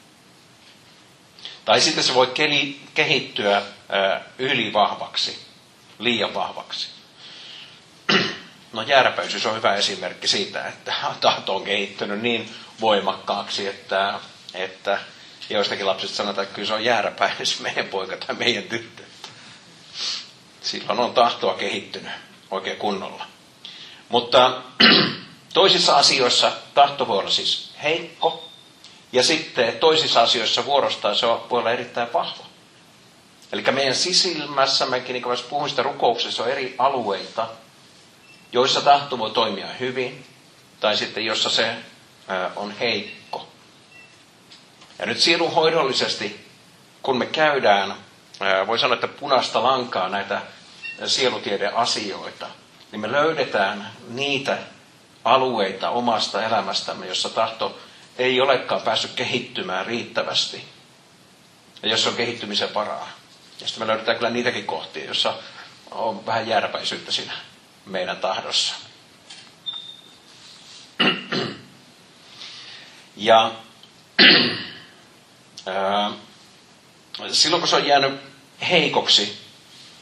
Tai sitten se voi kehittyä ylivahvaksi, liian vahvaksi. No järpäisyys on hyvä esimerkki siitä, että tahto on kehittynyt niin voimakkaaksi, että joistakin lapsista sanotaan, että kyllä se on jääräpäisyys meidän poika tai meidän tyttö. Silloin on tahtoa kehittynyt oikein kunnolla. Mutta toisissa asioissa tahto voi olla siis heikko. Ja sitten toisissa asioissa vuorostaan se voi olla erittäin vahva. Eli meidän sisimmässämmekin, niin kuin puhuin sitä rukouksessa, on eri alueita, joissa tahto voi toimia hyvin. Tai sitten jossa se on heikko. Ja nyt sielunhoidollisesti, kun me käydään, voi sanoa, että punaista lankaa näitä sielutieden asioita, niin me löydetään niitä alueita omasta elämästämme, jossa tahto ei olekaan päässyt kehittymään riittävästi. Ja jossa on kehittymisen varaa. Ja sitten me löydetään kyllä niitäkin kohtia, jossa on vähän jääräpäisyyttä siinä meidän tahdossa. Ja silloin kun se on jäänyt heikoksi,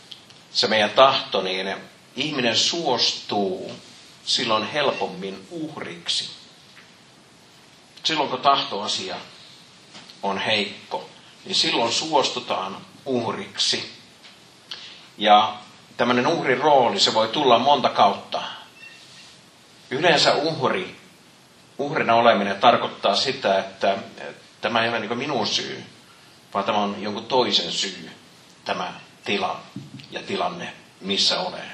se meidän tahto, niin ihminen suostuu silloin helpommin uhriksi. Silloin kun tahtoasia on heikko, niin silloin suostutaan uhriksi. Ja tämmöinen uhrin rooli, se voi tulla monta kautta. Yleensä uhrina oleminen tarkoittaa sitä, että tämä ei ole niin minun syy, vaan tämä on jonkun toisen syy, tämä tila ja tilanne, missä olen.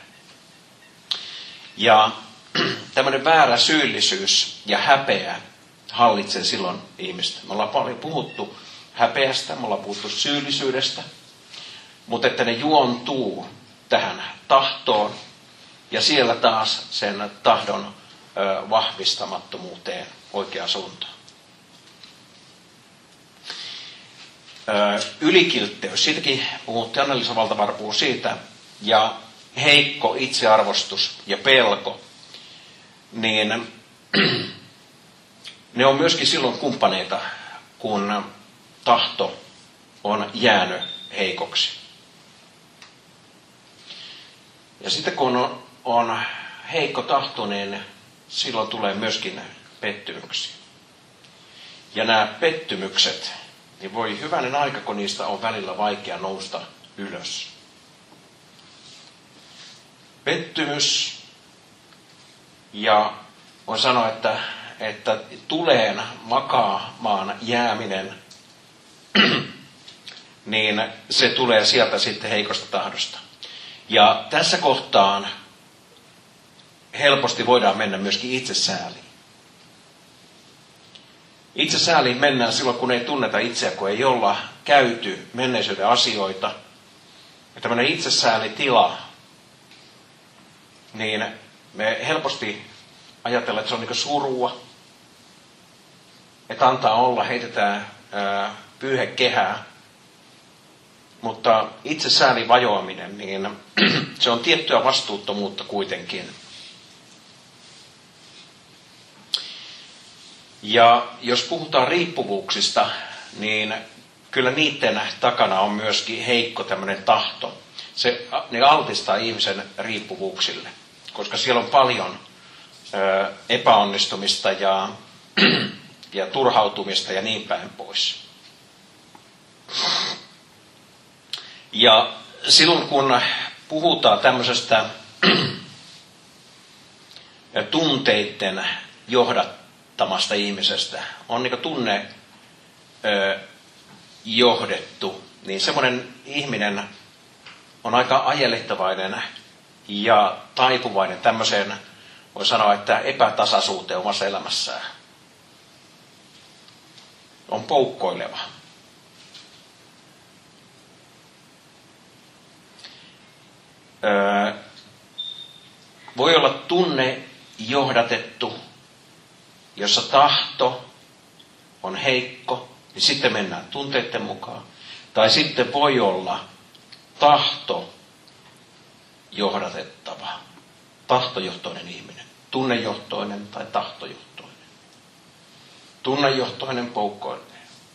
Ja tämmöinen väärä syyllisyys ja häpeä hallitsee silloin ihmistä. Me ollaan paljon puhuttu häpeästä, me ollaan puhuttu syyllisyydestä, mutta että ne juontuu tähän tahtoon ja siellä taas sen tahdon vahvistamattomuuteen oikeaan suuntaan. Ylikiltteys, siitäkin puhuttiin, Anna-Liisa Valtavarma puhuu siitä, ja heikko itsearvostus ja pelko, niin ne on myöskin silloin kumppaneita, kun tahto on jäänyt heikoksi. Ja sitten kun on heikko tahto, niin silloin tulee myöskin pettymyksiä. Ja nämä pettymykset, niin voi hyvänen aika, kun niistä on välillä vaikea nousta ylös. Pettymys ja voin sanoa, että tuleen makaamaan jääminen, niin se tulee sieltä sitten heikosta tahdosta. Ja tässä kohtaan helposti voidaan mennä myöskin itsesääliin. Itsesääliin mennään silloin, kun ei tunneta itseä, kun ei olla käyty menneisyyden asioita. Ja tämmöinen itsesäälitila, niin me helposti ajatellaan, että se on niin kuin surua. Että antaa olla, heitetään pyyhekehää. Mutta itsesäälin vajoaminen, niin se on tiettyä vastuuttomuutta kuitenkin. Ja jos puhutaan riippuvuuksista, niin kyllä niiden takana on myöskin heikko tämmöinen tahto. Ne altistaa ihmisen riippuvuuksille, koska siellä on paljon epäonnistumista ja turhautumista ja niin päin pois. Ja silloin kun puhutaan tämmöisestä tunteiden johdattamasta ihmisestä, on niin kuin tunne johdettu, niin semmoinen ihminen on aika ajelehtivainen ja taipuvainen tämmöiseen, voi sanoa, että epätasaisuuteen omassa elämässään. On poukkoileva. Voi olla tunne johdatettu, jossa tahto on heikko, niin sitten mennään tunteiden mukaan. Tai sitten voi olla tahto johdatettava, tahtojohtoinen ihminen, tunnejohtoinen tai tahtojohtoinen. Tunnejohtoinen poukkoilee.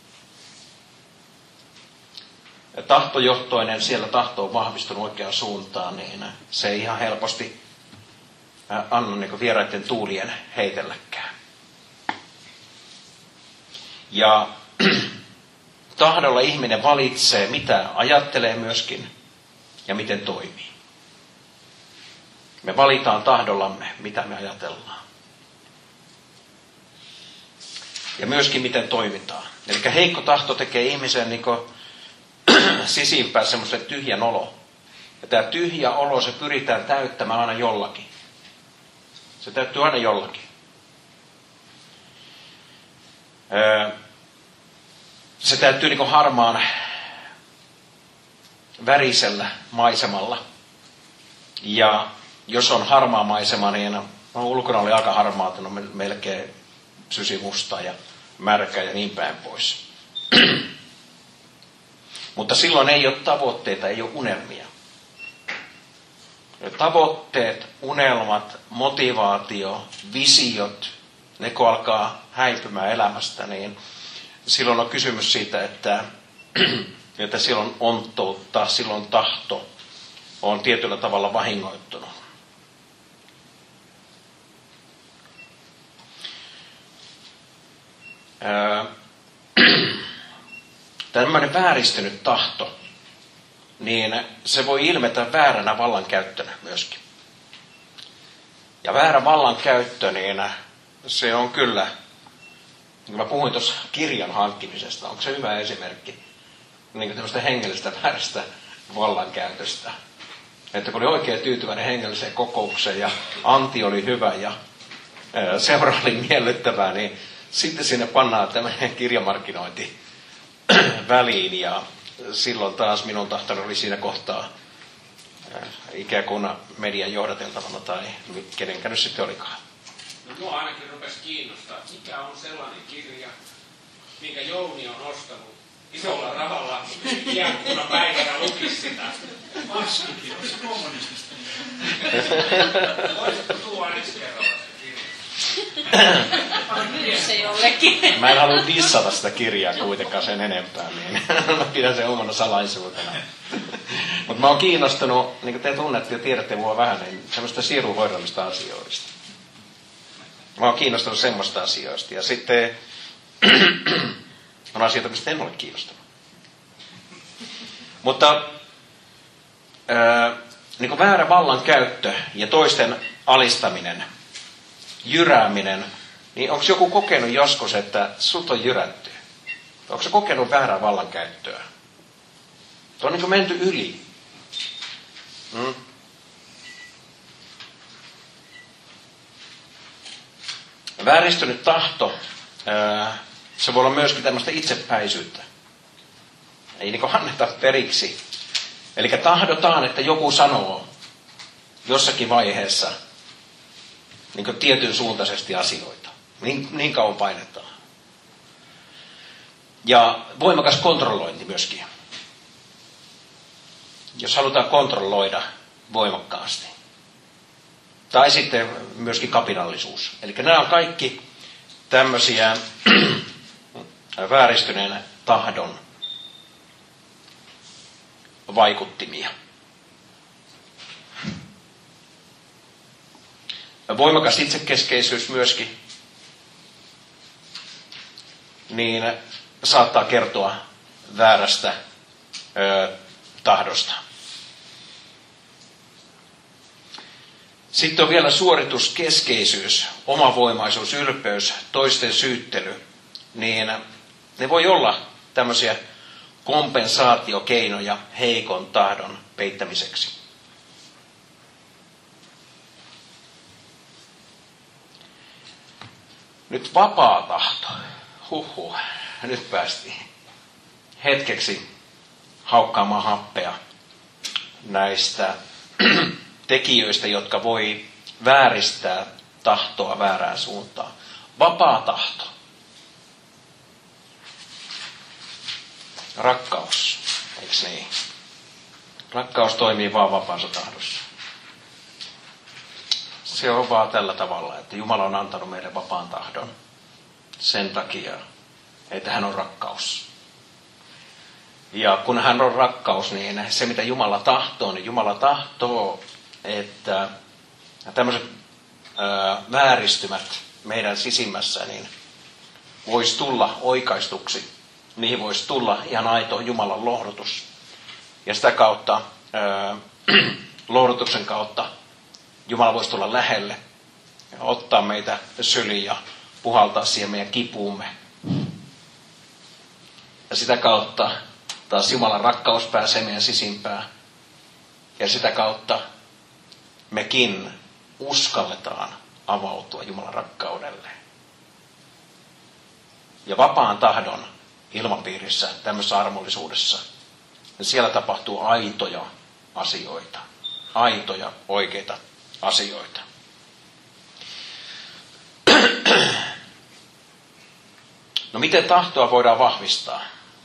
Ja tahtojohtoinen, siellä tahto on vahvistunut oikeaan suuntaan, niin se ei ihan helposti anna niin vieraiden tuulien heitelläkään. Ja tahdolla ihminen valitsee, mitä ajattelee myöskin ja miten toimii. Me valitaan tahdollamme, mitä me ajatellaan. Ja myöskin miten toimitaan. Eli heikko tahto tekee ihmisen niin sisimpään semmoisen tyhjän olo. Ja tämä tyhjä olo, se pyritään täyttämään aina jollakin. Se täyttyy aina jollakin. Se täyttyy niin kuin harmaan värisellä maisemalla. Ja jos on harmaa maisema, niin ulkona oli aika harmaa, no melkein sysimusta ja märkä ja niin päin pois. Mutta silloin ei ole tavoitteita, ei ole unelmia. Tavoitteet, unelmat, motivaatio, visiot, ne kun alkaa häipymään elämästä, niin silloin on kysymys siitä, että silloin onttoutta, silloin tahto on tietyllä tavalla vahingoittunut. Tämmöinen vääristynyt tahto, niin se voi ilmetä vääränä vallankäyttönä myöskin. Ja väärä vallankäyttö, niin se on kyllä, niin mä puhuin tuossa kirjan hankkimisesta, onko se hyvä esimerkki niin kuin tämmöistä hengellistä väärästä vallankäytöstä. Että kun oli oikein tyytyväinen hengelliseen kokoukseen ja anti oli hyvä ja seura oli miellyttävää, niin sitten sinne pannaan tämmöinen kirjamarkkinointi väliin ja silloin taas minun tahtoni oli siinä kohtaa ikään kuin median johdateltavana tai kenenkä nyt sitten olikaan. No mua ainakin rupesi kiinnostaa, mikä on sellainen kirja, minkä Jouni on ostanut isolla rahalla iäkkuna päivänä lukisi sitä. Maskikin, on se kommunistista. Voisitko tuoda ensi kerralla se kirja? Myy se jollekin. Mä en halua dissata sitä kirjaa kuitenkaan sen enempää, niin mä pidän sen omana salaisuutena. Mutta mä oon kiinnostunut, niin kuin te tunnette ja tiedätte mua vähän, niin semmoista sielunhoidollista asioista. Mä oon kiinnostunut semmoista asioista. Ja sitten on asioita, mistä en ole kiinnostunut. Mutta niin kuin väärä vallankäyttö ja toisten alistaminen, jyrääminen, niin onko joku kokenut joskus, että sut on jyrätty? Onko se kokenut väärää vallankäyttöä? Se on niin kuin menty yli. Vääristynyt tahto, se voi olla myöskin tämmöistä itsepäisyyttä. Ei niin kuin anneta periksi. Eli tahdotaan, että joku sanoo jossakin vaiheessa niin kuin tietyn suuntaisesti asioita. Niin kauan painetaan. Ja voimakas kontrollointi myöskin. Jos halutaan kontrolloida voimakkaasti. Tai sitten myöskin kapinallisuus. Eli nämä on kaikki tämmöisiä vääristyneen tahdon vaikuttimia. Voimakas itsekeskeisyys myöskin, niin saattaa kertoa väärästä tahdosta. Sitten on vielä suorituskeskeisyys, omavoimaisuus, ylpeys, toisten syyttely. Niin ne voi olla tämmöisiä kompensaatiokeinoja heikon tahdon peittämiseksi. Nyt vapaa tahto. Nyt päästiin hetkeksi haukkaamaan happea näistä tekijöistä, jotka voi vääristää tahtoa väärään suuntaan. Vapaa tahto. Rakkaus, eikö niin? Rakkaus toimii vaan vapaassa tahdossa. Se on vaan tällä tavalla, että Jumala on antanut meille vapaan tahdon. Sen takia, että hän on rakkaus. Ja kun hän on rakkaus, niin se mitä Jumala tahtoo, niin Jumala tahtoo, että tämmöiset vääristymät meidän sisimmässä niin voisi tulla oikaistuksi. Niihin voisi tulla ihan aito Jumalan lohdutus. Ja sitä kautta, lohdutuksen kautta, Jumala voisi tulla lähelle ja ottaa meitä syliin ja puhaltaa siihen meidän kipuumme. Ja sitä kautta taas Jumalan rakkaus pääsee meidän sisimpään. Ja sitä kautta mekin uskalletaan avautua Jumalan rakkaudelle. Ja vapaan tahdon ilmapiirissä, tämmöisessä armollisuudessa, niin siellä tapahtuu aitoja asioita. Aitoja, oikeita asioita. No miten tahtoa voidaan vahvistaa?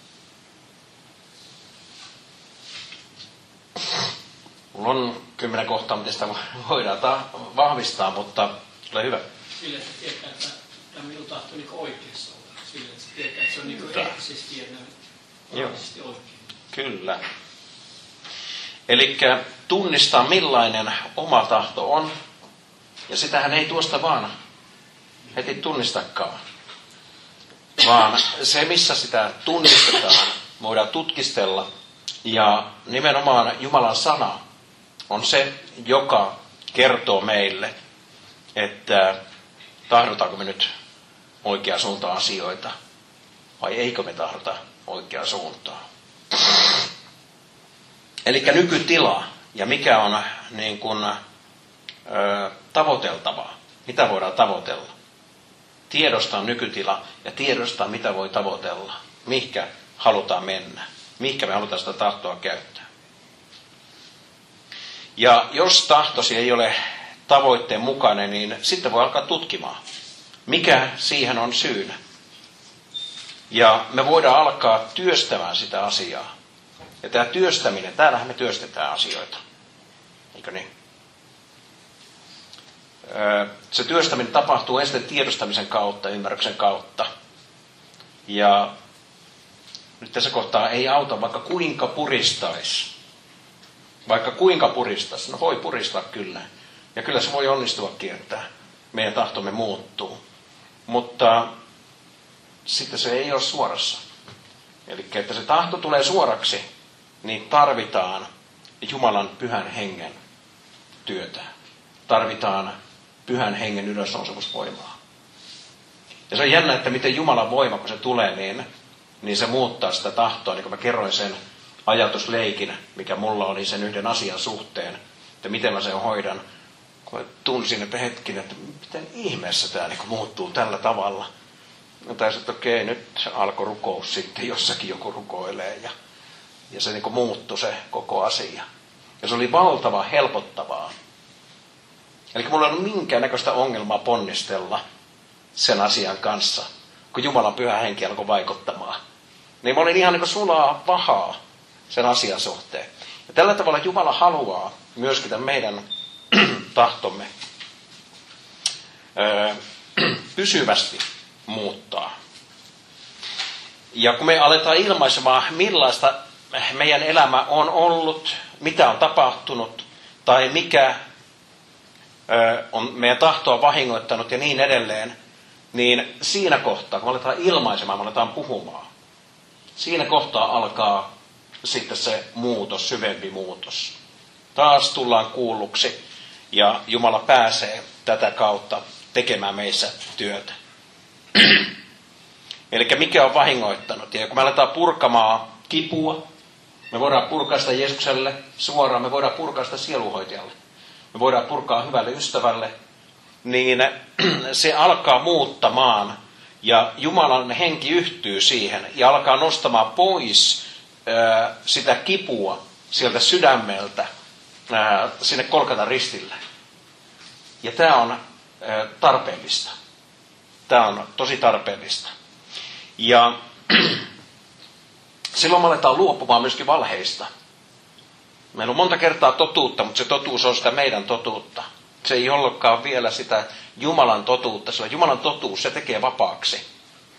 Mulla on 10 kohtaa, miten sitä voidaan vahvistaa, mutta ole hyvä. Sillä että tietää, että tämä minun tahto on niin oikeassa olla. Sillä että tietää, että se on niin eettisesti ja moraalisesti oikein. Kyllä. Eli tunnistaa millainen oma tahto on. Ja sitähän ei tuosta vaan heti tunnistakaan. Vaan se, missä sitä tunnistetaan, voidaan tutkistella. Ja nimenomaan Jumalan sana on se, joka kertoo meille, että tahdotaanko me nyt oikeaan suuntaan asioita vai eikö me tahdota oikeaan suuntaan. Eli nykytila ja mikä on niin kuin, tavoiteltavaa, mitä voidaan tavoitella. Tiedostaa nykytila ja tiedostaa mitä voi tavoitella, mihinkä halutaan mennä, mihinkä me halutaan sitä tahtoa käyttää. Ja jos tahtosi ei ole tavoitteen mukainen, niin sitten voi alkaa tutkimaan, mikä siihen on syynä. Ja me voidaan alkaa työstämään sitä asiaa. Ja tämä työstäminen, täällähän me työstetään asioita. Eikö niin? Se työstäminen tapahtuu ensin tiedostamisen kautta, ymmärryksen kautta. Ja nyt tässä kohtaa ei auta, vaikka kuinka puristaisi. Vaikka kuinka puristaisi. No voi puristaa kyllä. Ja kyllä se voi onnistuakin, että meidän tahtomme muuttuu. Mutta sitten se ei ole suorassa. Eli että se tahto tulee suoraksi, niin tarvitaan Jumalan pyhän hengen työtä. Tarvitaan pyhän hengen ylösnousemusvoimaa. Ja se on jännä, että miten Jumalan voima, kun se tulee, niin se muuttaa sitä tahtoa. Niin kuin mä kerroin sen ajatusleikin, mikä mulla oli sen yhden asian suhteen, että miten mä sen hoidan. Kun mä tunsin, että hetkinen, että miten ihmeessä tämä niin muuttuu tällä tavalla. No taisin, että okei, nyt alkoi rukous sitten, jossakin joku rukoilee ja se niin muuttui se koko asia. Ja se oli valtava helpottavaa. Eli mulla ei ollut minkäännäköistä ongelmaa ponnistella sen asian kanssa, kun Jumalan pyhä henki alkoi vaikuttamaan. Niin mä olin ihan niin kuin sulaa vahaa sen asian suhteen. Ja tällä tavalla Jumala haluaa myöskin tämän meidän tahtomme pysyvästi muuttaa. Ja kun me aletaan ilmaisemaan, millaista meidän elämä on ollut, mitä on tapahtunut, tai mikä on meidän tahtoa vahingoittanut ja niin edelleen, niin siinä kohtaa, kun me aletaan ilmaisemaan, me aletaan puhumaan, siinä kohtaa alkaa sitten se muutos, syvempi muutos. Taas tullaan kuulluksi ja Jumala pääsee tätä kautta tekemään meissä työtä. Eli mikä on vahingoittanut. Ja kun me aletaan purkamaan kipua, me voidaan purkaa sitä Jeesukselle suoraan, me voidaan purkaa sitä sielunhoitajalle. Me voidaan purkaa hyvälle ystävälle, niin se alkaa muuttamaan ja Jumalan henki yhtyy siihen ja alkaa nostamaan pois sitä kipua sieltä sydämeltä sinne Golgatan ristille. Ja tämä on tarpeellista. Tämä on tosi tarpeellista. Ja silloin me aletaan luopumaan myöskin valheista. Meillä on monta kertaa totuutta, mutta se totuus on sitä meidän totuutta. Se ei ollutkaan vielä sitä Jumalan totuutta, sillä Jumalan totuus se tekee vapaaksi.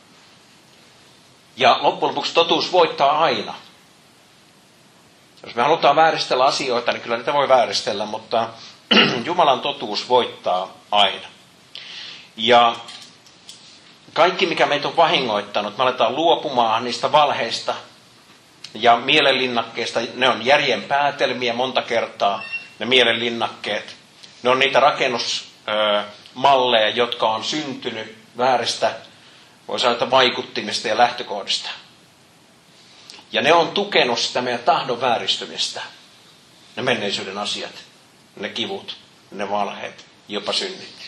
Ja loppujen lopuksi totuus voittaa aina. Jos me halutaan vääristellä asioita, niin kyllä niitä voi vääristellä, mutta Jumalan totuus voittaa aina. Ja kaikki, mikä meitä on vahingoittanut, me aletaan luopumaan niistä valheista ja mielenlinnakkeista. Ne on järjen päätelmiä monta kertaa, ne mielenlinnakkeet. Ne on niitä rakennusmalleja, jotka on syntynyt vääristä, voi sanoa, vaikuttimista ja lähtökohdista. Ja ne on tukenut sitä meidän tahdon vääristymistä. Ne menneisyyden asiat, ne kivut, ne valheet, jopa synnit.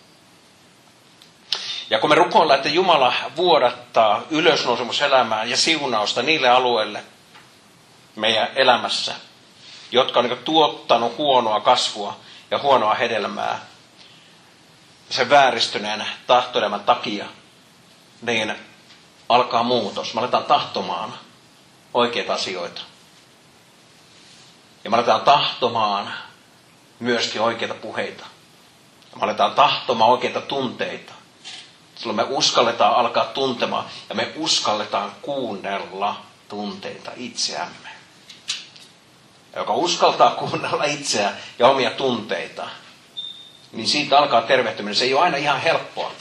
Ja kun me rukoillaan, että Jumala vuodattaa ylösnousemuselämää ja siunausta niille alueille meidän elämässä, jotka on niin tuottanut huonoa kasvua ja huonoa hedelmää sen vääristyneen tahtoelämän takia, niin alkaa muutos. Me aletaan tahtomaan oikeita asioita. Ja me aletaan tahtomaan myöskin oikeita puheita. Me aletaan tahtomaan oikeita tunteita. Silloin me uskalletaan alkaa tuntemaan ja me uskalletaan kuunnella tunteita itseämme. joka uskaltaa kuunnella itseään ja omia tunteita, niin siitä alkaa tervehtyminen. Se ei ole aina ihan helppoa.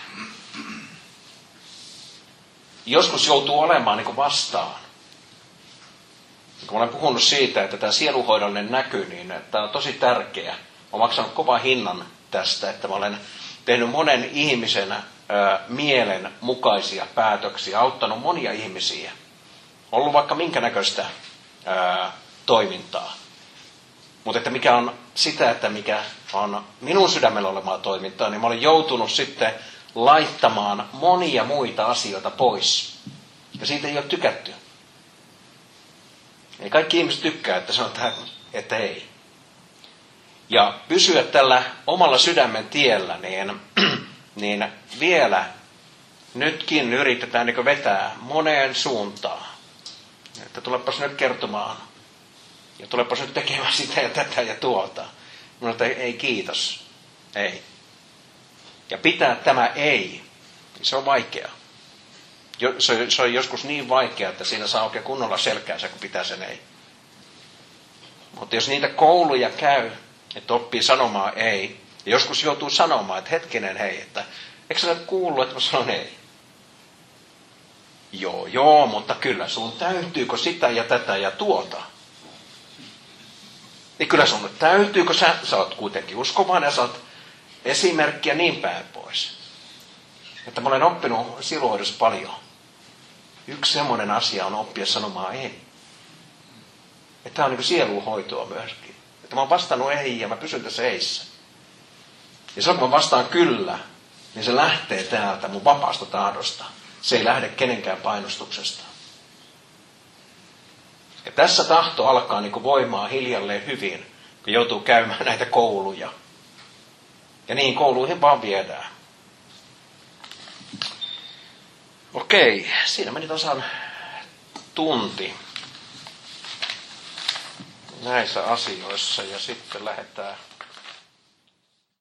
Joskus joutuu olemaan niin kuin vastaan. Kun olen puhunut siitä, että tämä sielunhoidollinen näky, niin tämä on tosi tärkeä. Olen maksanut kovan hinnan tästä, että mä olen tehnyt monen ihmisen mielen mukaisia päätöksiä, auttanut monia ihmisiä. Ollut vaikka minkä näköistä toimintaa. Mutta että mikä on sitä, että mikä on minun sydämellä olemaa toimintaa, niin mä olen joutunut sitten laittamaan monia muita asioita pois. Ja siitä ei ole tykätty. Ei kaikki ihmiset tykkää, että sanotaan, että ei. Ja pysyä tällä omalla sydämen tiellä, niin vielä nytkin yritetään niin vetää moneen suuntaan. Että tulepas nyt kertomaan. Ja tulepas nyt tekemään sitä ja tätä ja tuota. Mutta ei kiitos. Ei. Ja pitää tämä ei. Se on vaikeaa. Se on joskus niin vaikeaa, että siinä saa oikein kunnolla selkäänsä, kun pitää sen ei. Mutta jos niitä kouluja käy, että oppii sanomaan ei, ja joskus joutuu sanomaan, että hetkinen hei, että eikö sä nyt kuullut, että mä sanon ei? Joo, mutta kyllä sun täytyykö sitä ja tätä ja tuota? Niin kyllä sun täytyykö sä oot kuitenkin uskovainen ja sä oot esimerkki ja niin päin pois. Että mä olen oppinut sielunhoidossa paljon. Yksi semmoinen asia on oppia sanomaan ei. Että tämä on niin kuin sielunhoitoa myöskin. Että mä oon vastannut ei ja mä pysyn tässä eissä. Ja silloin kun mä vastaan kyllä, niin se lähtee täältä mun vapaasta tahdosta. Se ei lähde kenenkään painostuksesta. Ja tässä tahto alkaa niin kuin voimaa hiljalleen hyvin, kun joutuu käymään näitä kouluja. Ja niihin kouluihin vaan viedään. Okei, siinä meni tasan tunti näissä asioissa ja sitten lähdetään